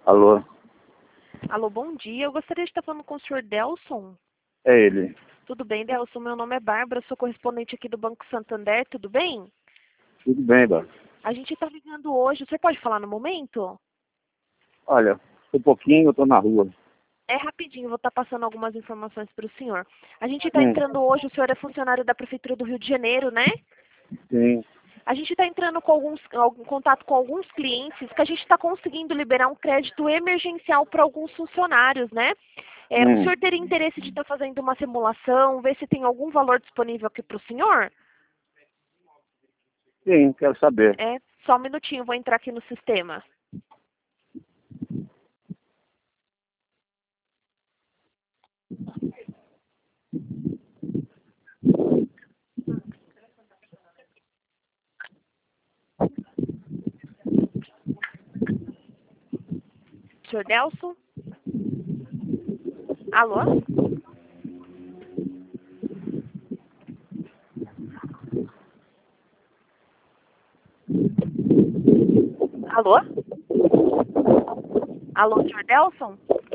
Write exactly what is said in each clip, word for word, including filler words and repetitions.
Alô? Alô, bom dia. Eu gostaria de estar falando com o senhor Delson. É ele. Tudo bem, Delson? Meu nome é Bárbara, sou correspondente aqui do Banco Santander, tudo bem? Tudo bem, Bárbara? A gente está ligando hoje, o senhor pode falar no momento? Olha, um pouquinho eu tô na rua. É rapidinho, vou estar passando algumas informações para o senhor. A gente está Hum, entrando hoje, o senhor é funcionário da Prefeitura do Rio de Janeiro, né? sim. A gente está entrando com alguns, em contato com alguns clientes que a gente está conseguindo liberar um crédito emergencial para alguns funcionários, né? É, o Hum, senhor teria interesse de estar fazendo uma simulação, ver se tem algum valor disponível aqui para o senhor? sim, quero saber. É, só um minutinho, vou entrar aqui no sistema. senhor Delson? Alô? Alô? Alô, senhor Delson?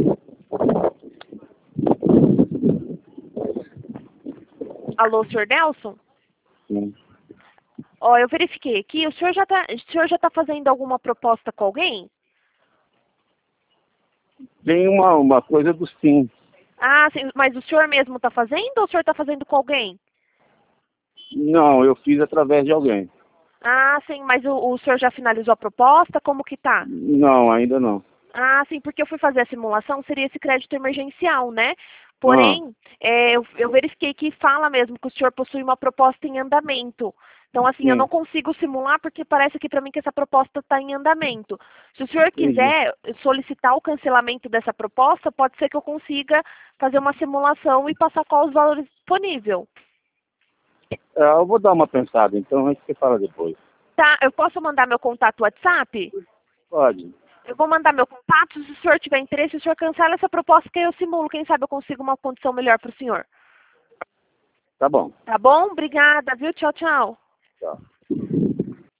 Alô, senhor Delson? Sim. Ó, eu verifiquei aqui, o senhor já tá, o senhor já está fazendo alguma proposta com alguém? Tem uma, uma coisa do sim. Ah, sim, mas o senhor mesmo está fazendo ou o senhor está fazendo com alguém? Não, eu fiz através de alguém. Ah, sim, mas o, o senhor já finalizou a proposta? Como que tá? Não, ainda não. Ah, sim, porque eu fui fazer a simulação, seria esse crédito emergencial, né? Ah, Porém, é, eu, eu verifiquei que fala mesmo que o senhor possui uma proposta em andamento. Então, assim, eu sim, não consigo simular porque parece aqui para mim que essa proposta está em andamento. Se o senhor entendi. quiser solicitar o cancelamento dessa proposta, pode ser que eu consiga fazer uma simulação e passar qual os valores disponíveis. É, eu vou dar uma pensada, então a gente se fala depois. Tá, eu posso mandar meu contato WhatsApp? Pode. Eu vou mandar meu contato, se o senhor tiver interesse, o senhor cancela essa proposta que eu simulo. Quem sabe eu consigo uma condição melhor para o senhor. Tá bom. Tá bom? Obrigada, viu? Tchau, tchau. Tchau.